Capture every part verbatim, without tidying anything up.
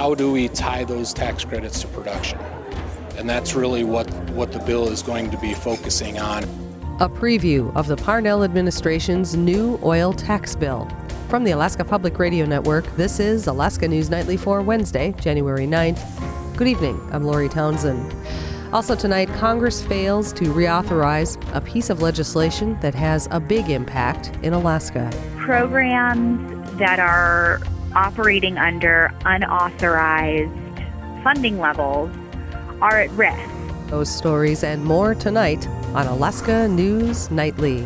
how do we tie those tax credits to production? And that's really what, what the bill is going to be focusing on. A preview of the Parnell administration's new oil tax bill. From the Alaska Public Radio Network, this is Alaska News Nightly for Wednesday, January ninth. Good evening, I'm Lori Townsend. Also tonight, Congress fails to reauthorize a piece of legislation that has a big impact in Alaska. Programs that are operating under unauthorized funding levels are at risk. Those stories and more tonight on Alaska News Nightly.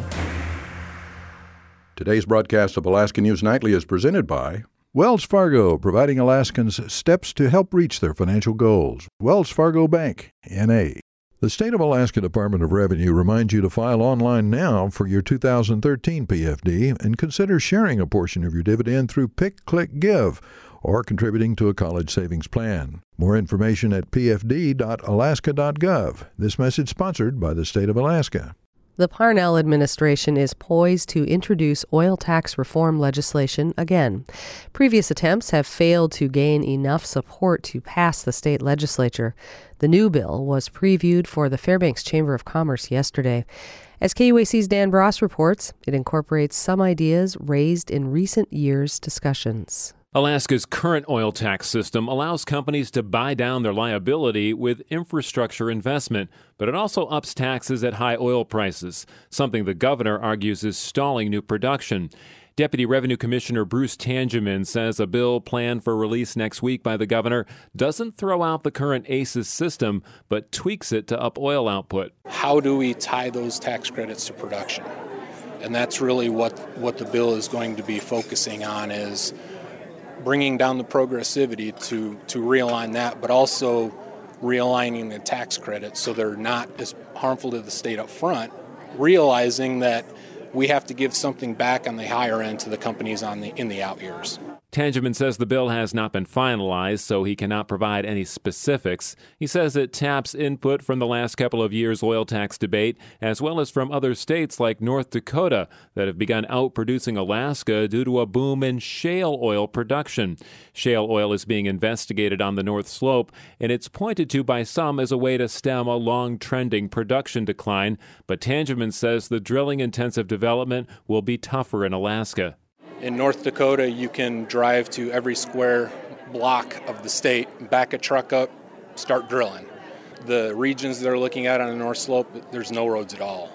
Today's broadcast of Alaska News Nightly is presented by Wells Fargo, providing Alaskans steps to help reach their financial goals. Wells Fargo Bank, N A The State of Alaska Department of Revenue reminds you to file online now for your two thousand thirteen P F D and consider sharing a portion of your dividend through Pick, Click, Give or contributing to a college savings plan. More information at p f d dot alaska dot gov. This message sponsored by the State of Alaska. The Parnell administration is poised to introduce oil tax reform legislation again. Previous attempts have failed to gain enough support to pass the state legislature. The new bill was previewed for the Fairbanks Chamber of Commerce yesterday. As K U A C's Dan Bross reports, it incorporates some ideas raised in recent years' discussions. Alaska's current oil tax system allows companies to buy down their liability with infrastructure investment, but it also ups taxes at high oil prices, something the governor argues is stalling new production. Deputy Revenue Commissioner Bruce Tangeman says a bill planned for release next week by the governor doesn't throw out the current A C E S system, but tweaks it to up oil output. How do we tie those tax credits to production? And that's really what, what the bill is going to be focusing on, is bringing down the progressivity to, to realign that, but also realigning the tax credits so they're not as harmful to the state up front, realizing that we have to give something back on the higher end to the companies on the in the out years. Tangeman says the bill has not been finalized, so he cannot provide any specifics. He says it taps input from the last couple of years' oil tax debate, as well as from other states like North Dakota that have begun outproducing Alaska due to a boom in shale oil production. Shale oil is being investigated on the North Slope, and it's pointed to by some as a way to stem a long-trending production decline. But Tangeman says the drilling-intensive development will be tougher in Alaska. In North Dakota, you can drive to every square block of the state, back a truck up, start drilling. The regions they're looking at on the North Slope, there's no roads at all.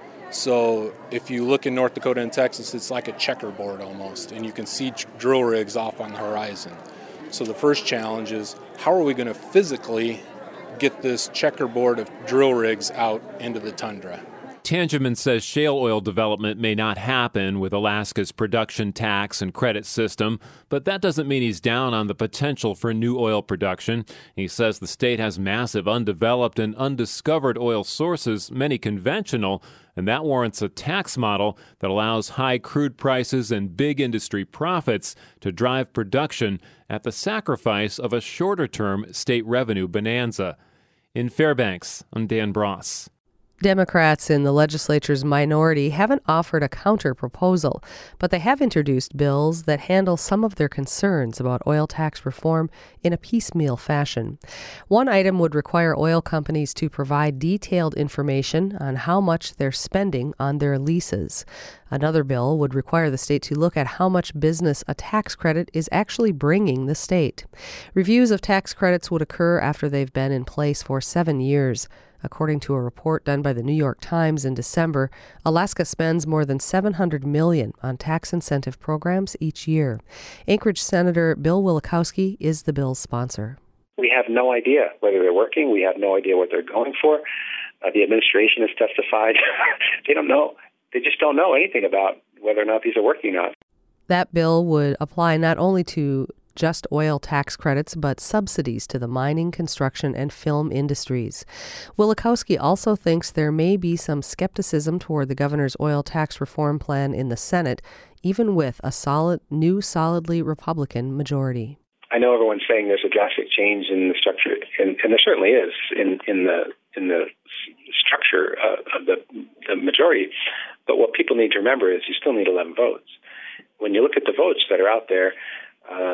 So if you look in North Dakota and Texas, it's like a checkerboard almost, and you can see drill rigs off on the horizon. So the first challenge is, how are we going to physically get this checkerboard of drill rigs out into the tundra? Tangeman says shale oil development may not happen with Alaska's production tax and credit system, but that doesn't mean he's down on the potential for new oil production. He says the state has massive undeveloped and undiscovered oil sources, many conventional, and that warrants a tax model that allows high crude prices and big industry profits to drive production at the sacrifice of a shorter-term state revenue bonanza. In Fairbanks, I'm Dan Bross. Democrats in the legislature's minority haven't offered a counter-proposal, but they have introduced bills that handle some of their concerns about oil tax reform in a piecemeal fashion. One item would require oil companies to provide detailed information on how much they're spending on their leases. Another bill would require the state to look at how much business a tax credit is actually bringing the state. Reviews of tax credits would occur after they've been in place for seven years. According to a report done by the New York Times in December, Alaska spends more than seven hundred million dollars on tax incentive programs each year. Anchorage Senator Bill Wielechowski is the bill's sponsor. We have no idea whether they're working. We have no idea what they're going for. Uh, the administration has testified. They don't know. They just don't know anything about whether or not these are working or not. That bill would apply not only to just oil tax credits, but subsidies to the mining, construction, and film industries. Wielechowski also thinks there may be some skepticism toward the governor's oil tax reform plan in the Senate, even with a solid, new, solidly Republican majority. I know everyone's saying there's a drastic change in the structure, and, and there certainly is in, in the in the structure uh, of the, the majority. But what people need to remember is you still need eleven votes. When you look at the votes that are out there, uh,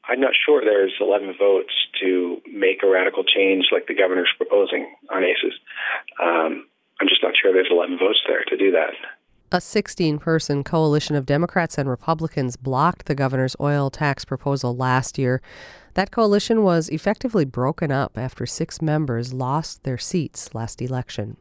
I'm not sure there's eleven votes to make a radical change like the governor's proposing on A C Es. Um, I'm just not sure there's eleven votes there to do that. A sixteen-person coalition of Democrats and Republicans blocked the governor's oil tax proposal last year. That coalition was effectively broken up after six members lost their seats last election.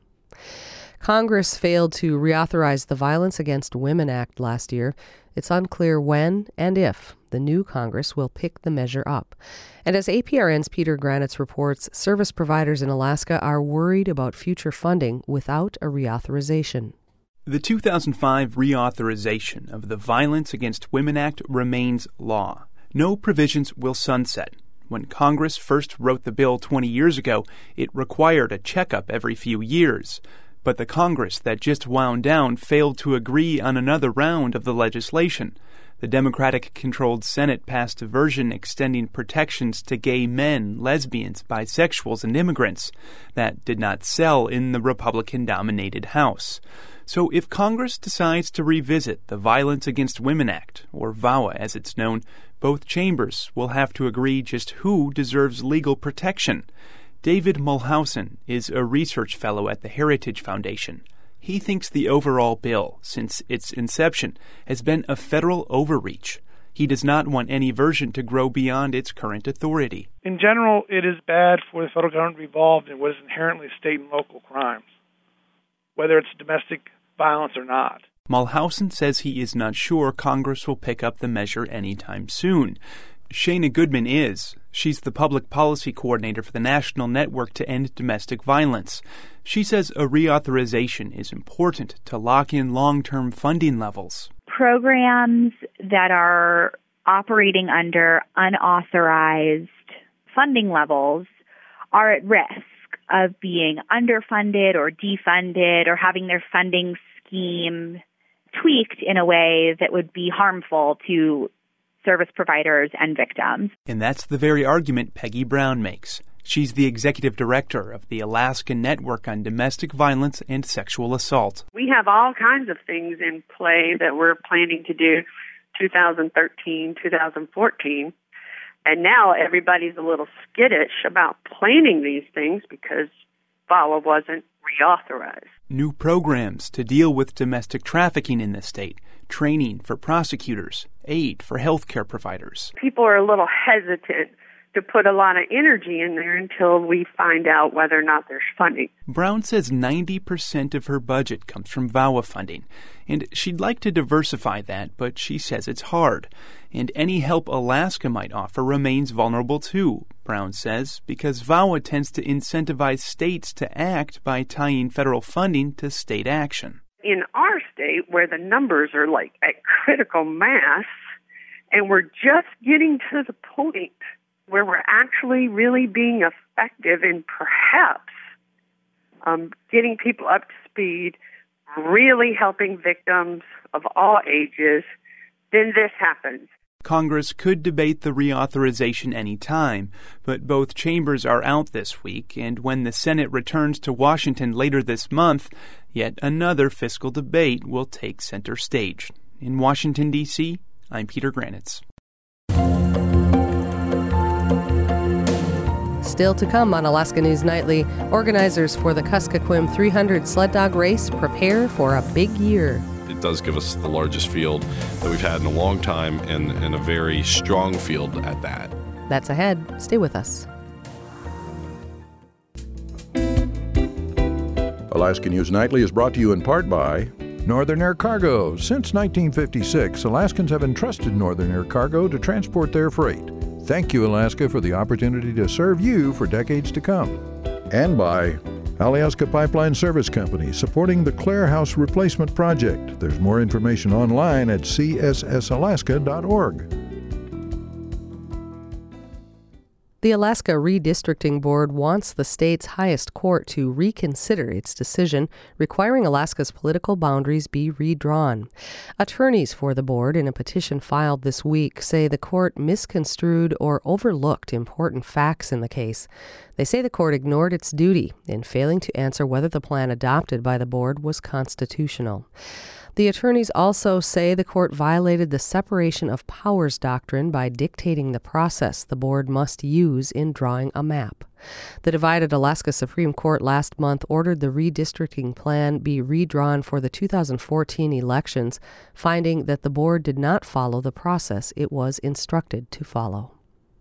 Congress failed to reauthorize the Violence Against Women Act last year. It's unclear when and if the new Congress will pick the measure up. And as A P R N's Peter Granitz reports, service providers in Alaska are worried about future funding without a reauthorization. The two thousand five reauthorization of the Violence Against Women Act remains law. No provisions will sunset. When Congress first wrote the bill twenty years ago, it required a checkup every few years. But the Congress that just wound down failed to agree on another round of the legislation. The Democratic-controlled Senate passed a version extending protections to gay men, lesbians, bisexuals, and immigrants. That did not sell in the Republican-dominated House. So if Congress decides to revisit the Violence Against Women Act, or VAWA as it's known, both chambers will have to agree just who deserves legal protection. David Mulhausen is a research fellow at the Heritage Foundation. He thinks the overall bill, since its inception, has been a federal overreach. He does not want any version to grow beyond its current authority. In general, it is bad for the federal government to be involved in what is inherently state and local crimes, whether it's domestic violence or not. Mulhausen says he is not sure Congress will pick up the measure anytime soon. Shana Goodman is. She's the public policy coordinator for the National Network to End Domestic Violence. She says a reauthorization is important to lock in long-term funding levels. Programs that are operating under unauthorized funding levels are at risk of being underfunded or defunded or having their funding scheme tweaked in a way that would be harmful to service providers and victims. And that's the very argument Peggy Brown makes. She's the executive director of the Alaska Network on Domestic Violence and Sexual Assault. We have all kinds of things in play that we're planning to do two thousand thirteen, two thousand fourteen. And now everybody's a little skittish about planning these things because VAWA wasn't reauthorized. New programs to deal with domestic trafficking in the state, training for prosecutors, aid for healthcare providers. People are a little hesitant to put a lot of energy in there until we find out whether or not there's funding. Brown says ninety percent of her budget comes from VAWA funding, and she'd like to diversify that, but she says it's hard. And any help Alaska might offer remains vulnerable too, Brown says, because VAWA tends to incentivize states to act by tying federal funding to state action. In our state, where the numbers are like at critical mass, and we're just getting to the point where we're actually really being effective in perhaps um, getting people up to speed, really helping victims of all ages, then this happens. Congress could debate the reauthorization any time, but both chambers are out this week, and when the Senate returns to Washington later this month, yet another fiscal debate will take center stage. In Washington, D C, I'm Peter Granitz. Still to come on Alaska News Nightly, organizers for the Kuskokwim three hundred sled dog race prepare for a big year. It does give us the largest field that we've had in a long time, and, and a very strong field at that. That's ahead. Stay with us. Alaska News Nightly is brought to you in part by Northern Air Cargo. Since nineteen fifty-six, Alaskans have entrusted Northern Air Cargo to transport their freight. Thank you, Alaska, for the opportunity to serve you for decades to come. And by Alyeska Pipeline Service Company, supporting the Clare House Replacement Project. There's more information online at c s s alaska dot org. The Alaska Redistricting Board wants the state's highest court to reconsider its decision requiring Alaska's political boundaries be redrawn. Attorneys for the board, in a petition filed this week, say the court misconstrued or overlooked important facts in the case. They say the court ignored its duty in failing to answer whether the plan adopted by the board was constitutional. The attorneys also say the court violated the separation of powers doctrine by dictating the process the board must use in drawing a map. The divided Alaska Supreme Court last month ordered the redistricting plan be redrawn for the two thousand fourteen elections, finding that the board did not follow the process it was instructed to follow.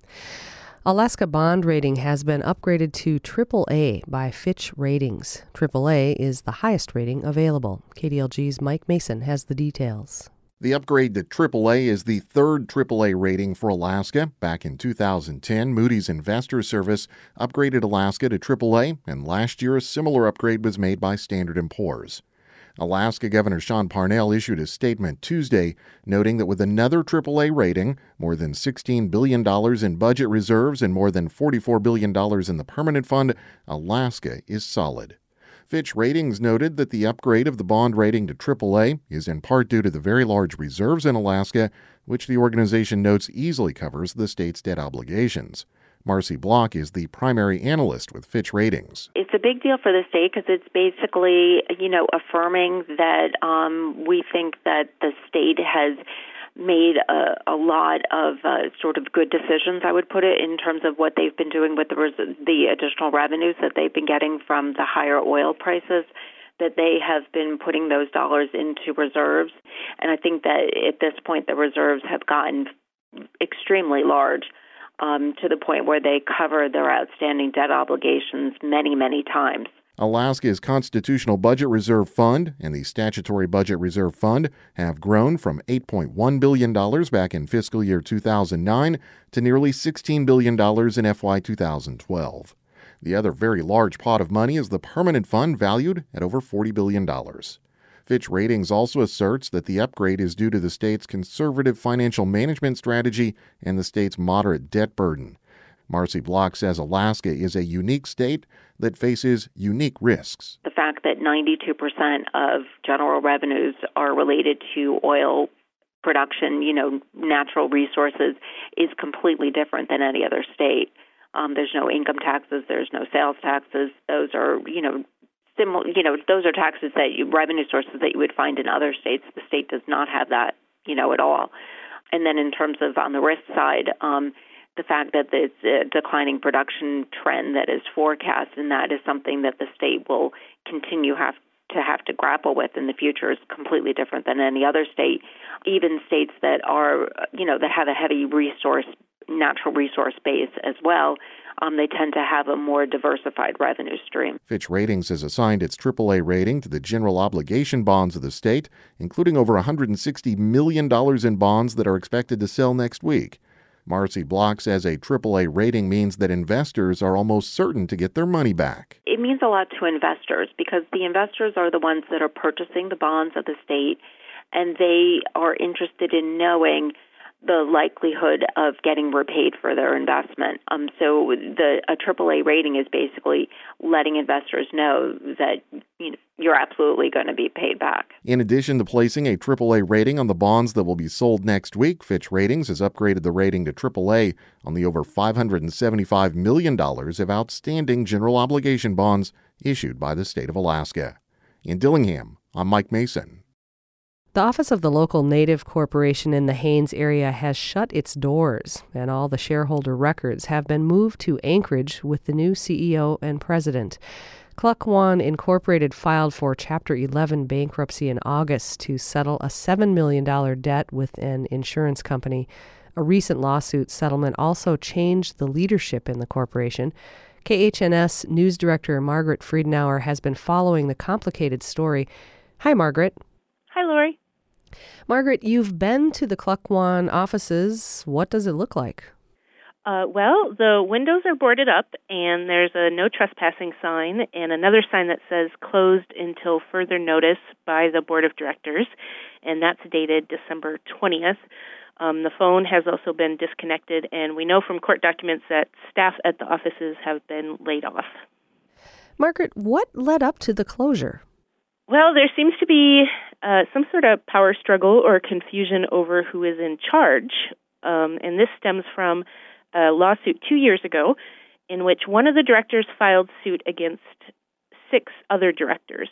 Alaska bond rating has been upgraded to triple A by Fitch Ratings. triple A is the highest rating available. K D L G's Mike Mason has the details. The upgrade to triple A is the third triple A rating for Alaska. Back in two thousand ten, Moody's Investors Service upgraded Alaska to triple A, and last year a similar upgrade was made by Standard and Poor's. Alaska Governor Sean Parnell issued a statement Tuesday noting that with another triple A rating, more than sixteen billion dollars in budget reserves, and more than forty-four billion dollars in the permanent fund, Alaska is solid. Fitch Ratings noted that the upgrade of the bond rating to triple A is in part due to the very large reserves in Alaska, which the organization notes easily covers the state's debt obligations. Marcy Block is the primary analyst with Fitch Ratings. It's a big deal for the state because it's basically, you know, affirming that um, we think that the state has made a, a lot of uh, sort of good decisions, I would put it, in terms of what they've been doing with the, res- the additional revenues that they've been getting from the higher oil prices, that they have been putting those dollars into reserves. And I think that at this point the reserves have gotten extremely large. Um, to the point where they cover their outstanding debt obligations many, many times. Alaska's Constitutional Budget Reserve Fund and the Statutory Budget Reserve Fund have grown from eight point one billion dollars back in fiscal year two thousand nine to nearly sixteen billion dollars in F Y two thousand twelve. The other very large pot of money is the Permanent Fund, valued at over forty billion dollars. Fitch Ratings also asserts that the upgrade is due to the state's conservative financial management strategy and the state's moderate debt burden. Marcy Block says Alaska is a unique state that faces unique risks. The fact that ninety-two percent of general revenues are related to oil production, you know, natural resources, is completely different than any other state. Um, there's no income taxes, there's no sales taxes. Those are, you know, Similar, you know, those are taxes that you, revenue sources that you would find in other states. The state does not have that, you know, at all. And then in terms of on the risk side, um, the fact that it's a declining production trend that is forecast, and that is something that the state will continue have to have to grapple with in the future, is completely different than any other state. Even states that are, you know, that have a heavy resource, natural resource base as well, Um, they tend to have a more diversified revenue stream. Fitch Ratings has assigned its triple A rating to the general obligation bonds of the state, including over one hundred sixty million dollars in bonds that are expected to sell next week. Marcy Block says a triple A rating means that investors are almost certain to get their money back. It means a lot to investors because the investors are the ones that are purchasing the bonds of the state, and they are interested in knowing the likelihood of getting repaid for their investment. Um, so the a triple A rating is basically letting investors know that, you know, you're absolutely going to be paid back. In addition to placing a triple A rating on the bonds that will be sold next week, Fitch Ratings has upgraded the rating to triple A on the over five hundred seventy-five million dollars of outstanding general obligation bonds issued by the state of Alaska. In Dillingham, I'm Mike Mason. The office of the local Native corporation in the Haines area has shut its doors, and all the shareholder records have been moved to Anchorage with the new C E O and president. Klukwan Incorporated filed for Chapter eleven bankruptcy in August to settle a seven million dollars debt with an insurance company. A recent lawsuit settlement also changed the leadership in the corporation. K H N S News Director Margaret Friedenauer has been following the complicated story. Hi, Margaret. Hi, Lori. Margaret, you've been to the Klukwan offices. What does it look like? Uh, well, the windows are boarded up, and there's a no trespassing sign and another sign that says closed until further notice by the board of directors, and that's dated December twentieth. Um, the phone has also been disconnected, and we know from court documents that staff at the offices have been laid off. Margaret, what led up to the closure? Well, there seems to be uh, some sort of power struggle or confusion over who is in charge, um, and this stems from a lawsuit two years ago in which one of the directors filed suit against six other directors.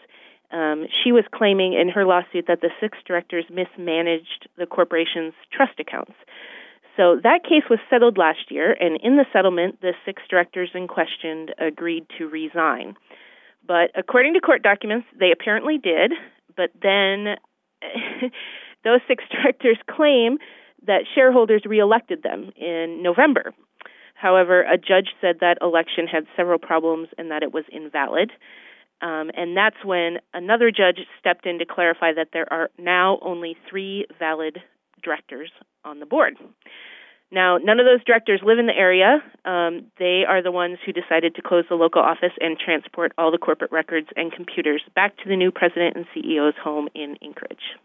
Um, she was claiming in her lawsuit that the six directors mismanaged the corporation's trust accounts. So that case was settled last year, and in the settlement, the six directors in question agreed to resign. But according to court documents, they apparently did, but then those six directors claim that shareholders reelected them in November. However, a judge said that election had several problems and that it was invalid. Um, and that's when another judge stepped in to clarify that there are now only three valid directors on the board. Now, none of those directors live in the area. Um, they are the ones who decided to close the local office and transport all the corporate records and computers back to the new president and C E O's home in Anchorage.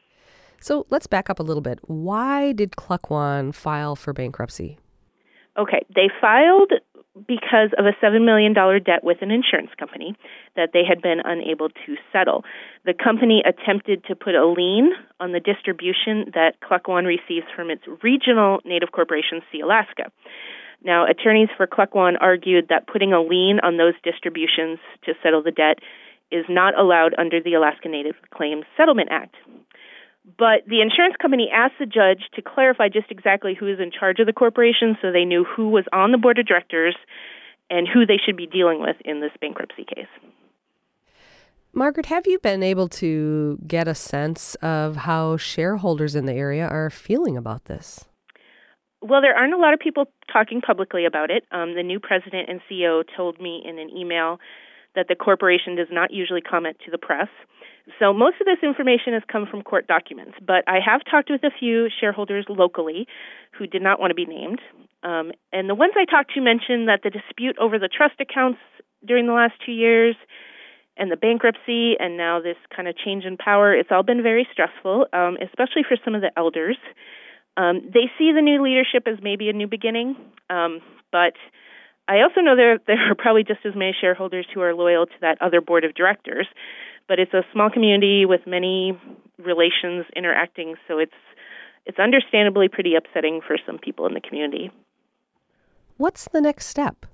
So let's back up a little bit. Why did Klukwan file for bankruptcy? Okay, they filed because of a seven million dollars debt with an insurance company that they had been unable to settle. The company attempted to put a lien on the distribution that Klukwan receives from its regional Native corporation, Sealaska. Now, attorneys for Klukwan argued that putting a lien on those distributions to settle the debt is not allowed under the Alaska Native Claims Settlement Act. But the insurance company asked the judge to clarify just exactly who is in charge of the corporation so they knew who was on the board of directors and who they should be dealing with in this bankruptcy case. Margaret, have you been able to get a sense of how shareholders in the area are feeling about this? Well, there aren't a lot of people talking publicly about it. Um, the new president and C E O told me in an email that the corporation does not usually comment to the press. So most of this information has come from court documents, but I have talked with a few shareholders locally who did not want to be named. Um, and the ones I talked to mentioned that the dispute over the trust accounts during the last two years and the bankruptcy and now this kind of change in power, it's all been very stressful, um, especially for some of the elders. Um, they see the new leadership as maybe a new beginning, um, but I also know there, there are probably just as many shareholders who are loyal to that other board of directors. But it's a small community with many relations interacting, so it's it's understandably pretty upsetting for some people in the community. What's the next step?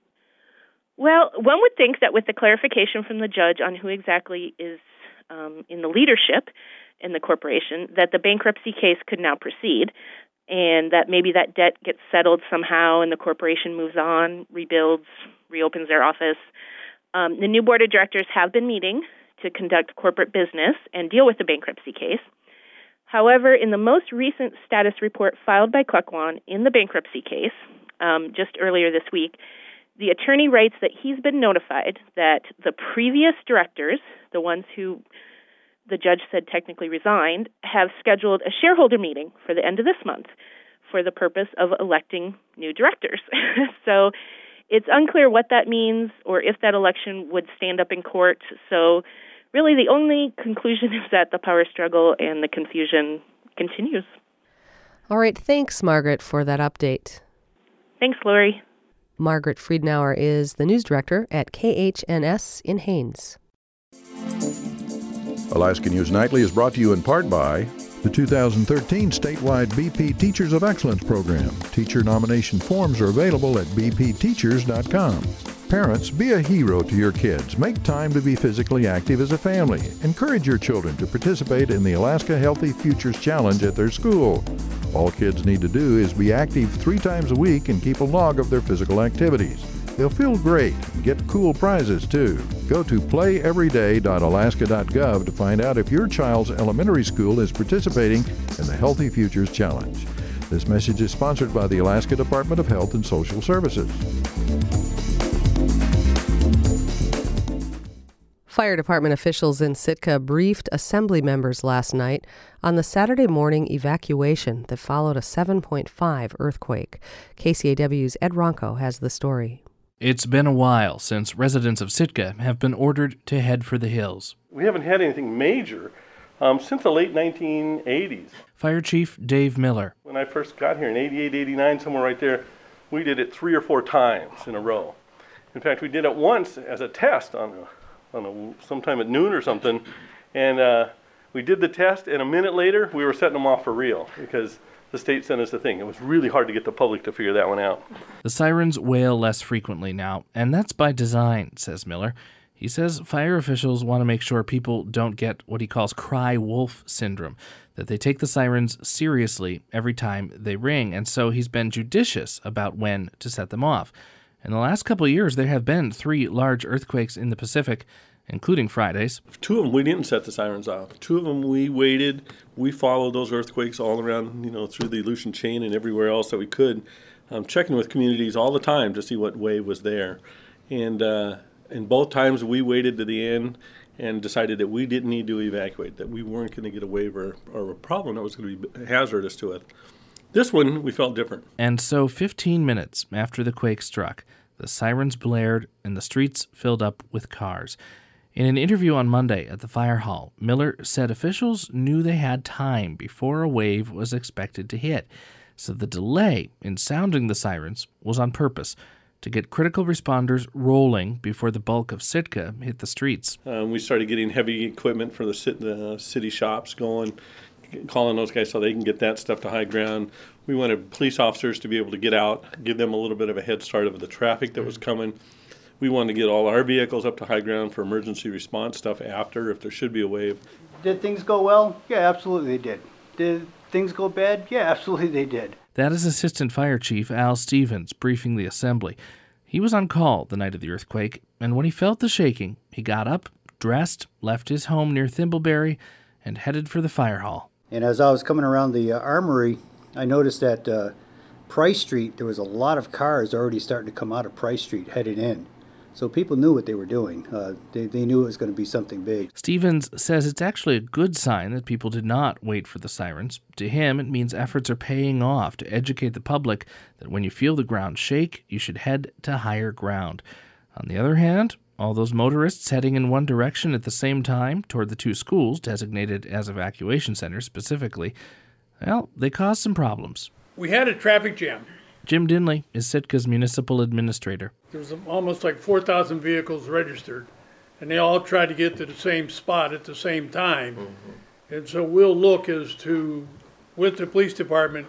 Well, one would think that with the clarification from the judge on who exactly is um, in the leadership in the corporation, that the bankruptcy case could now proceed, and that maybe that debt gets settled somehow and the corporation moves on, rebuilds, reopens their office. Um, the new board of directors have been meeting to conduct corporate business and deal with the bankruptcy case. However, in the most recent status report filed by Klukwan in the bankruptcy case, um, just earlier this week, the attorney writes that he's been notified that the previous directors, the ones who the judge said technically resigned, have scheduled a shareholder meeting for the end of this month for the purpose of electing new directors. So it's unclear what that means or if that election would stand up in court. So really the only conclusion is that the power struggle and the confusion continues. All right. Thanks, Margaret, for that update. Thanks, Lori. Margaret Friedenauer is the news director at K H N S in Haines. Alaska News Nightly is brought to you in part by the two thousand thirteen statewide B P Teachers of Excellence program. Teacher nomination forms are available at b p teachers dot com. Parents, be a hero to your kids. Make time to be physically active as a family. Encourage your children to participate in the Alaska Healthy Futures Challenge at their school. All kids need to do is be active three times a week and keep a log of their physical activities. They'll feel great and get cool prizes, too. Go to play every day dot alaska dot gov to find out if your child's elementary school is participating in the Healthy Futures Challenge. This message is sponsored by the Alaska Department of Health and Social Services. Fire department officials in Sitka briefed assembly members last night on the Saturday morning evacuation that followed a seven point five earthquake. K C A W's Ed Ronco has the story. It's been a while since residents of Sitka have been ordered to head for the hills. We haven't had anything major um, since the late nineteen eighties. Fire Chief Dave Miller. When I first got here in eighty-eight, eighty-nine, somewhere right there, we did it three or four times in a row. In fact, we did it once as a test on a I don't know, sometime at noon or something, and uh, we did the test, and a minute later, we were setting them off for real, because the state sent us a thing. It was really hard to get the public to figure that one out. The sirens wail less frequently now, and that's by design, says Miller. He says fire officials want to make sure people don't get what he calls cry wolf syndrome, that they take the sirens seriously every time they ring, and so he's been judicious about when to set them off. In the last couple of years, there have been three large earthquakes in the Pacific, including Friday's. Two of them we didn't set the sirens off. Two of them we waited. We followed those earthquakes all around, you know, through the Aleutian chain and everywhere else that we could, um, checking with communities all the time to see what wave was there. And uh, and both times we waited to the end and decided that we didn't need to evacuate, that we weren't going to get a wave or, or a problem that was going to be hazardous to us. This one, we felt different. And so fifteen minutes after the quake struck, the sirens blared and the streets filled up with cars. In an interview on Monday at the fire hall, Miller said officials knew they had time before a wave was expected to hit, so the delay in sounding the sirens was on purpose, to get critical responders rolling before the bulk of Sitka hit the streets. Um, we started getting heavy equipment for the, sit- the city shops going, calling those guys so they can get that stuff to high ground. We wanted police officers to be able to get out, give them a little bit of a head start of the traffic that was coming. We wanted to get all our vehicles up to high ground for emergency response stuff after, if there should be a wave. Did things go well? Yeah, absolutely they did. Did things go bad? Yeah, absolutely they did. That is Assistant Fire Chief Al Stevens briefing the assembly. He was on call the night of the earthquake, and when he felt the shaking, he got up, dressed, left his home near Thimbleberry, and headed for the fire hall. And as I was coming around the uh, armory, I noticed that uh, Price Street, there was a lot of cars already starting to come out of Price Street headed in. So people knew what they were doing. Uh, they, they knew it was going to be something big. Stevens says it's actually a good sign that people did not wait for the sirens. To him, it means efforts are paying off to educate the public that when you feel the ground shake, you should head to higher ground. On the other hand, all those motorists heading in one direction at the same time toward the two schools designated as evacuation centers specifically, well, they caused some problems. We had a traffic jam. Jim Dinley is Sitka's municipal administrator. There was almost like four thousand vehicles registered, and they all tried to get to the same spot at the same time. Mm-hmm. And so we'll look as to, with the police department,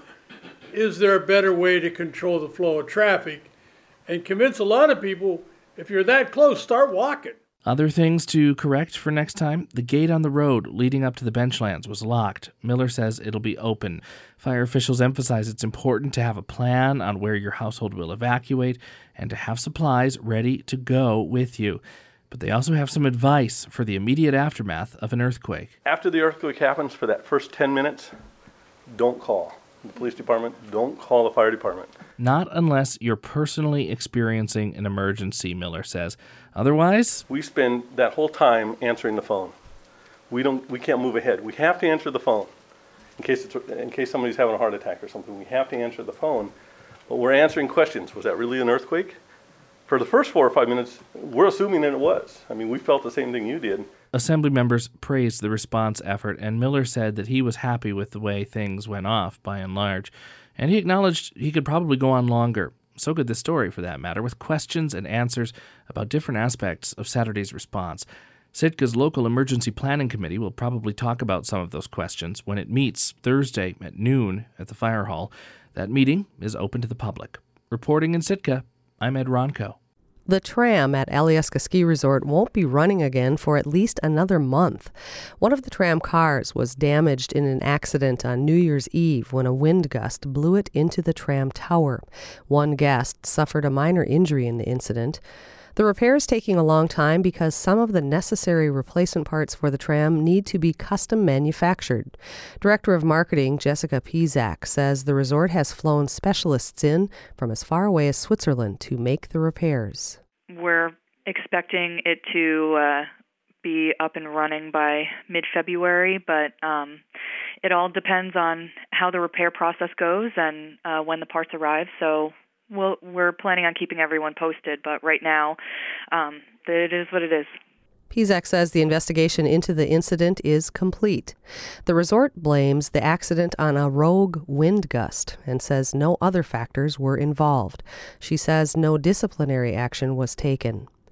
is there a better way to control the flow of traffic and convince a lot of people, if you're that close, start walking. Other things to correct for next time, the gate on the road leading up to the benchlands was locked. Miller says it'll be open. Fire officials emphasize it's important to have a plan on where your household will evacuate and to have supplies ready to go with you. But they also have some advice for the immediate aftermath of an earthquake. After the earthquake happens, for that first ten minutes, don't call the police department, don't call the fire department. Not unless you're personally experiencing an emergency, Miller says. Otherwise, we spend that whole time answering the phone. We don't. We can't move ahead. We have to answer the phone in case it's, in case somebody's having a heart attack or something. We have to answer the phone. But we're answering questions. Was that really an earthquake? For the first four or five minutes, we're assuming that it was. I mean, we felt the same thing you did. Assembly members praised the response effort, and Miller said that he was happy with the way things went off, by and large. And he acknowledged he could probably go on longer. So could this story, for that matter, with questions and answers about different aspects of Saturday's response. Sitka's local emergency planning committee will probably talk about some of those questions when it meets Thursday at noon at the fire hall. That meeting is open to the public. Reporting in Sitka, I'm Ed Ronco. The tram at Alyeska Ski Resort won't be running again for at least another month. One of the tram cars was damaged in an accident on New Year's Eve when a wind gust blew it into the tram tower. One guest suffered a minor injury in the incident. The repair is taking a long time because some of the necessary replacement parts for the tram need to be custom manufactured. Director of Marketing Jessica Pizak says the resort has flown specialists in from as far away as Switzerland to make the repairs. We're expecting it to uh, be up and running by mid-February, but um, it all depends on how the repair process goes and uh, when the parts arrive. So Well, we're planning on keeping everyone posted, but right now, um, it is what it is. Pizak says the investigation into the incident is complete. The resort blames the accident on a rogue wind gust and says no other factors were involved. She says no disciplinary action was taken.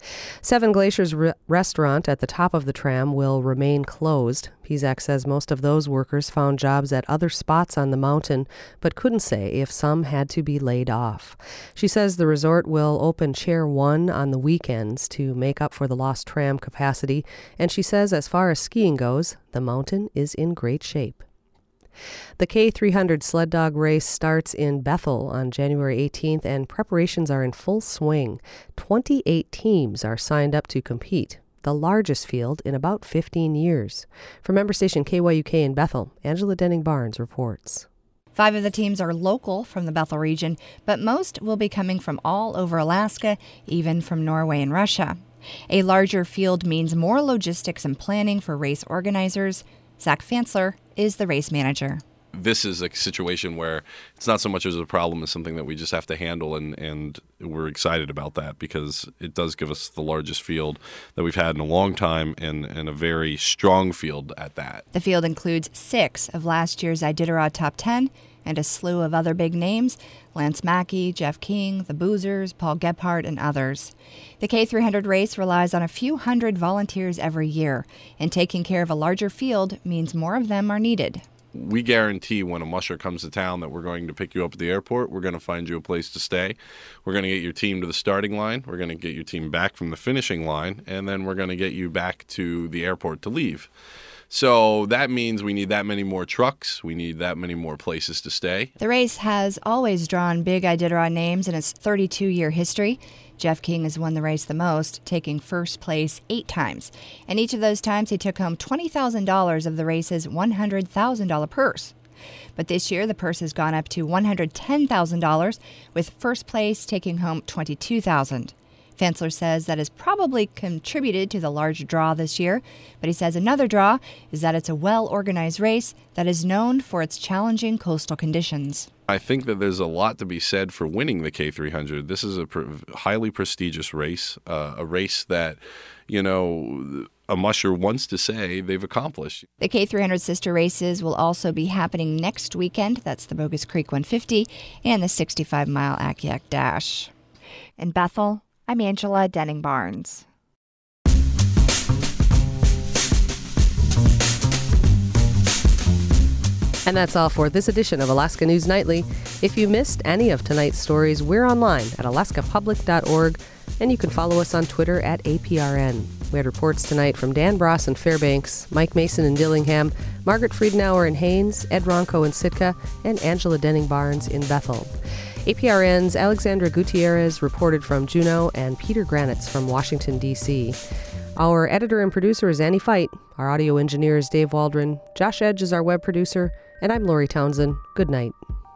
Seven Glaciers re- restaurant at the top of the tram will remain closed. P Z A C says most of those workers found jobs at other spots on the mountain, but couldn't say if some had to be laid off. She says the resort will open Chair one on the weekends to make up for the lost tram capacity, and she says as far as skiing goes, the mountain is in great shape. The K three hundred sled dog race starts in Bethel on January eighteenth, and preparations are in full swing. twenty-eight teams are signed up to compete, the largest field in about fifteen years. From member station K Y U K in Bethel, Angela Denning-Barnes reports. Five of the teams are local from the Bethel region, but most will be coming from all over Alaska, even from Norway and Russia. A larger field means more logistics and planning for race organizers. Zach Fansler is the race manager. This is a situation where it's not so much as a problem as something that we just have to handle, and, and we're excited about that because it does give us the largest field that we've had in a long time, and, and a very strong field at that. The field includes six of last year's Iditarod Top ten and a slew of other big names: Lance Mackey, Jeff King, the Boozers, Paul Gebhardt, and others. The K three hundred race relies on a few hundred volunteers every year, and taking care of a larger field means more of them are needed. We guarantee when a musher comes to town that we're going to pick you up at the airport. We're going to find you a place to stay. We're going to get your team to the starting line. We're going to get your team back from the finishing line, and then we're going to get you back to the airport to leave. So that means we need that many more trucks. We need that many more places to stay. The race has always drawn big Iditarod names in its thirty-two-year history. Jeff King has won the race the most, taking first place eight times. And each of those times he took home twenty thousand dollars of the race's one hundred thousand dollars purse. But this year the purse has gone up to one hundred ten thousand dollars, with first place taking home twenty-two thousand dollars. Fansler says that has probably contributed to the large draw this year, but he says another draw is that it's a well-organized race that is known for its challenging coastal conditions. I think that there's a lot to be said for winning the K three hundred. This is a pr- highly prestigious race, uh, a race that, you know, a musher wants to say they've accomplished. The K three hundred sister races will also be happening next weekend. That's the Bogus Creek one fifty and the sixty-five mile Akiak Dash. In Bethel, I'm Angela Denning-Barnes. And that's all for this edition of Alaska News Nightly. If you missed any of tonight's stories, we're online at alaska public dot org, and you can follow us on Twitter at A P R N. We had reports tonight from Dan Bross in Fairbanks, Mike Mason in Dillingham, Margaret Friedenauer in Haines, Ed Ronco in Sitka, and Angela Denning-Barnes in Bethel. A P R N's Alexandra Gutierrez reported from Juneau, and Peter Granitz from Washington, D C Our editor and producer is Annie Fight. Our audio engineer is Dave Waldron. Josh Edge is our web producer. And I'm Lori Townsend. Good night.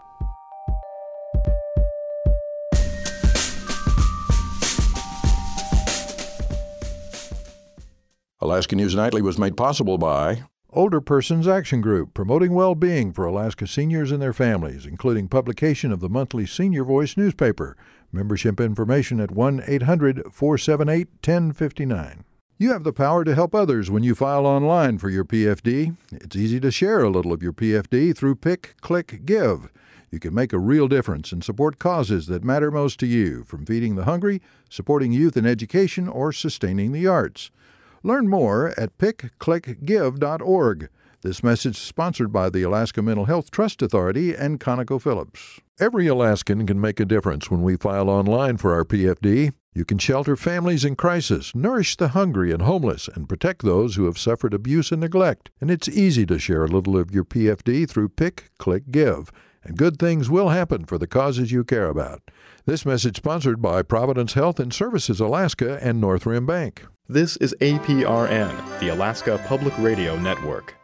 Alaska News Nightly was made possible by Older Persons Action Group, promoting well-being for Alaska seniors and their families, including publication of the monthly Senior Voice newspaper. Membership information at one eight hundred four seven eight one zero five nine. You have the power to help others when you file online for your P F D. It's easy to share a little of your P F D through Pick, Click, Give. You can make a real difference and support causes that matter most to you, from feeding the hungry, supporting youth in education, or sustaining the arts. Learn more at pick click give dot org. This message is sponsored by the Alaska Mental Health Trust Authority and ConocoPhillips. Every Alaskan can make a difference when we file online for our P F D. You can shelter families in crisis, nourish the hungry and homeless, and protect those who have suffered abuse and neglect. And it's easy to share a little of your P F D through Pick, Click, Give. And good things will happen for the causes you care about. This message sponsored by Providence Health and Services Alaska and North Rim Bank. This is A P R N, the Alaska Public Radio Network.